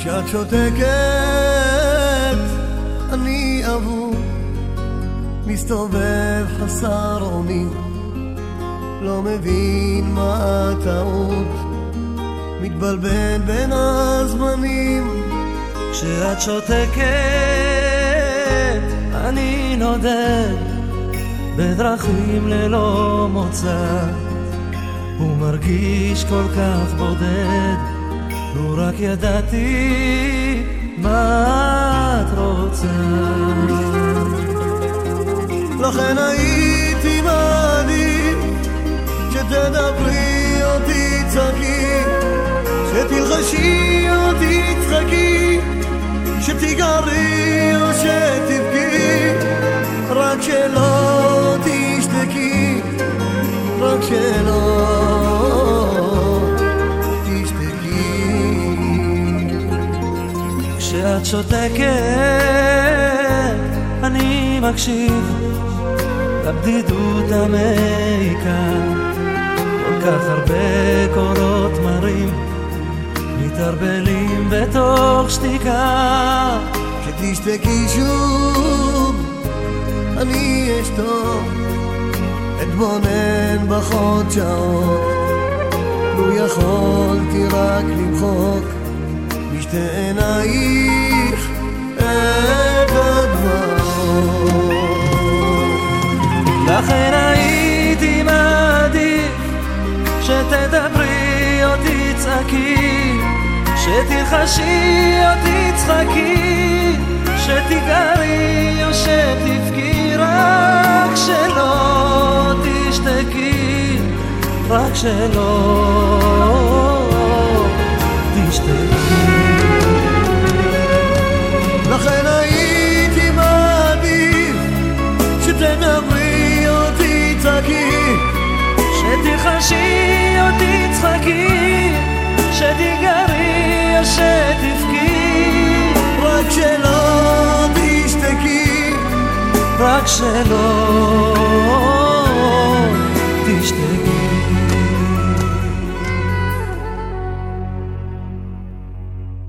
כשאת שותקת אני אבוד, מסתובב חסר אונים, לא מבין מה הטעות, מתבלבל בין הזמנים. כשאת שותקת אני נודד בדרכים ללא מוצא, ומרגיש כל כך בודד, לו רק ידעתי מה את רוצה. לכן הייתי מעדיף שתדברי או תצעקי, שתלחשי או תצחקי, שתיגרי או שתבכי, רק שלא תשתקי, רק שלא תשתקי. כשאת שותקת אני מקשיב לבדידות המעיקה, כל כך הרבה קולות מרים מתערבלים בתוך שתיקה. כשתשתקי שוב אני אשתוק, אתבונן בחוד שעות, לו יכולתי רק למחוק משתי עינייך את הדמעות. לכן הייתי מעדיף שתדברי או תצעקי, שתלחשי או תצחקי, שתיגרי או שתבכי, רק שלא תשתקי, רק שלא תשתקי. לכן הייתי מעדיף שתדברי או תצעקי, שתלחשי או תצחקי, שתיגרי או שתבכי, רק שלא תשתקי, רק שלא